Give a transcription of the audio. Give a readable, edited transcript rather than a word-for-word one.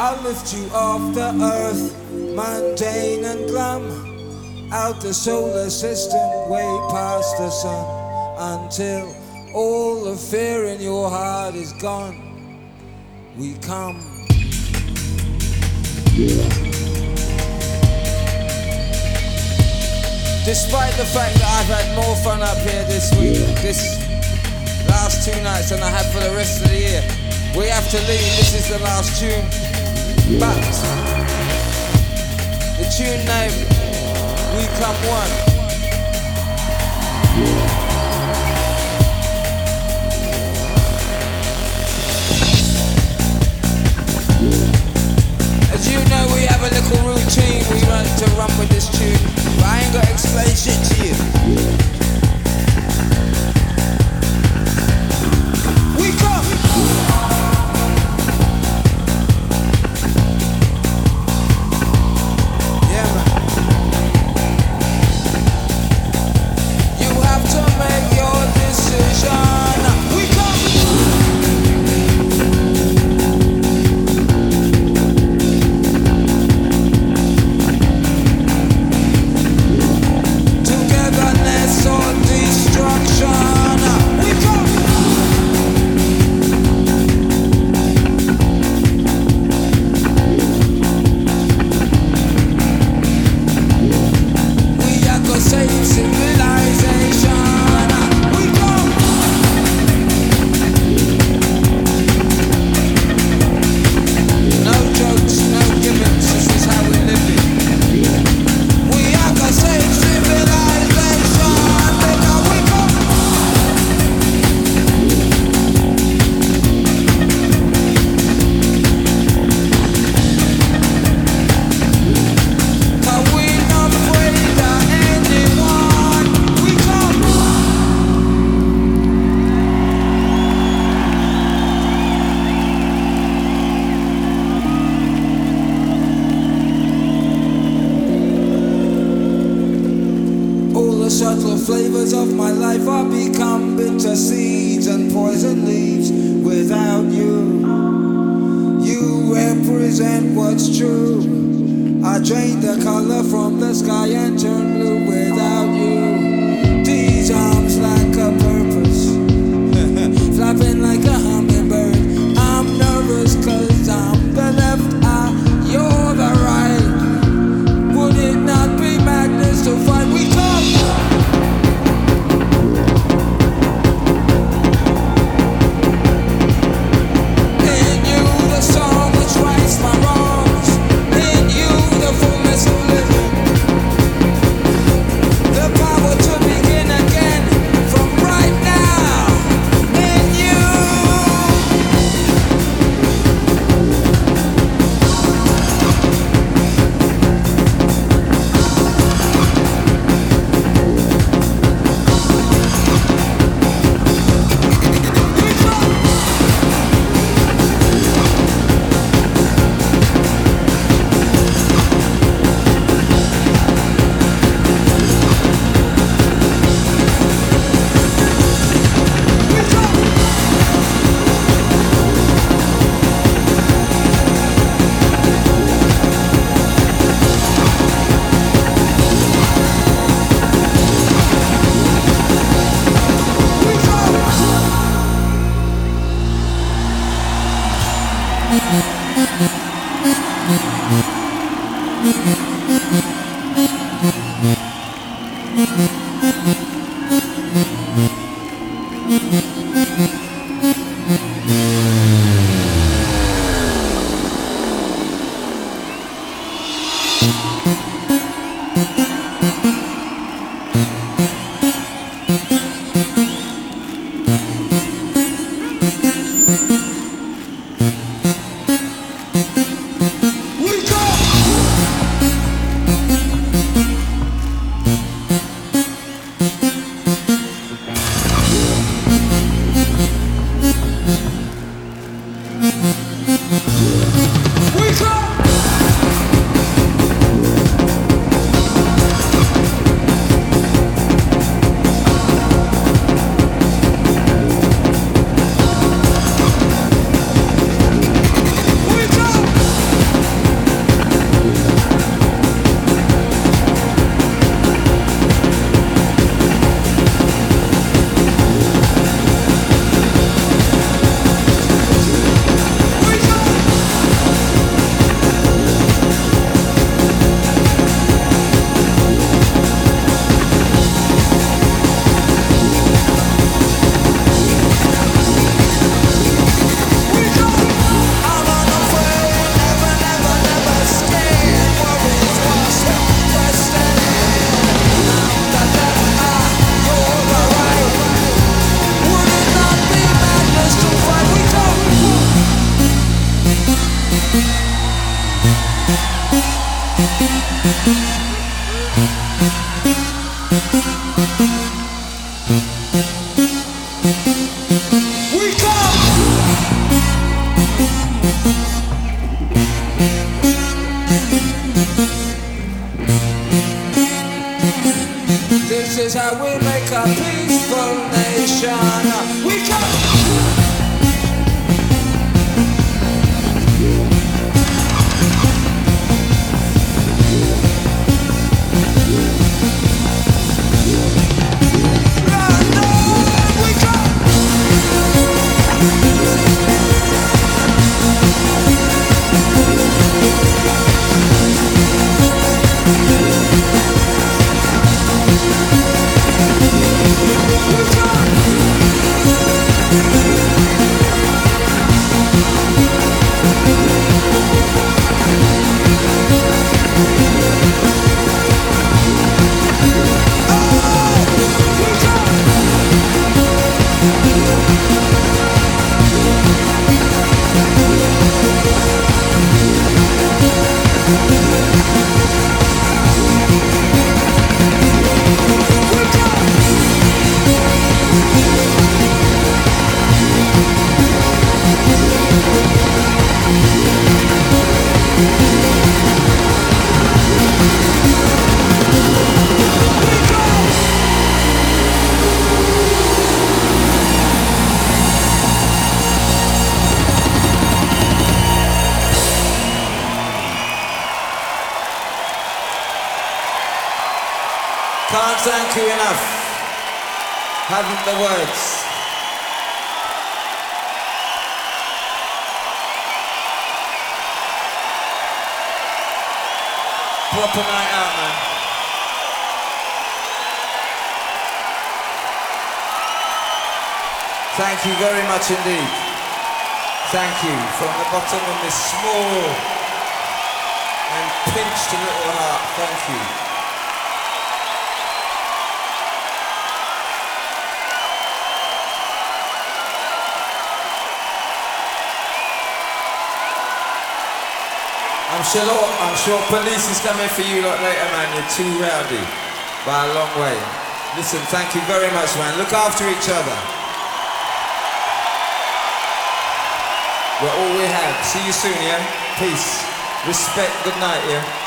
I'll lift you off the earth, mundane and glum, out the solar system, way past the sun, until all the fear in your heart is gone. We come. Despite the fact that I've had more fun up here this week, this last 2 nights than I had for the rest of the year, we have to leave. This is the last tune. But the tune name, We Come One. As you know, we have a little routine we like to run with this tune, but I ain't gotta explain shit to you. We come! Yeah, man. You have to make your decision. We come! Togetherness or destruction. We come! We are gonna save civilization. We come! No jokes, no gimmicks, this is how we live it. We are gonna save civilization. Because we come! Cause we not afraid of anyone. We come! All the subtle flavors of my life are become bitter seeds and poison leaves without you. You represent what's true. I drain the color from the sky and turn blue without you. These arms like a purpose, flapping like a hummingbird. I'm nervous cause I'm the left eye, you're the right. Would it not be madness to fight? We come! In you the song which rights my wrongs. In you the fullness of living. The power to begin again. is how we make a peaceful nation. We come. Can't thank you enough. Haven't the words. Proper night out, man. Thank you very much indeed. Thank you from the bottom of this small and pinched little heart. Thank you. I'm sure police is coming for you lot later, man. You're too rowdy by a long way. Listen, thank you very much, man. Look after each other. We're all we have. See you soon, yeah? Peace. Respect. Good night, yeah?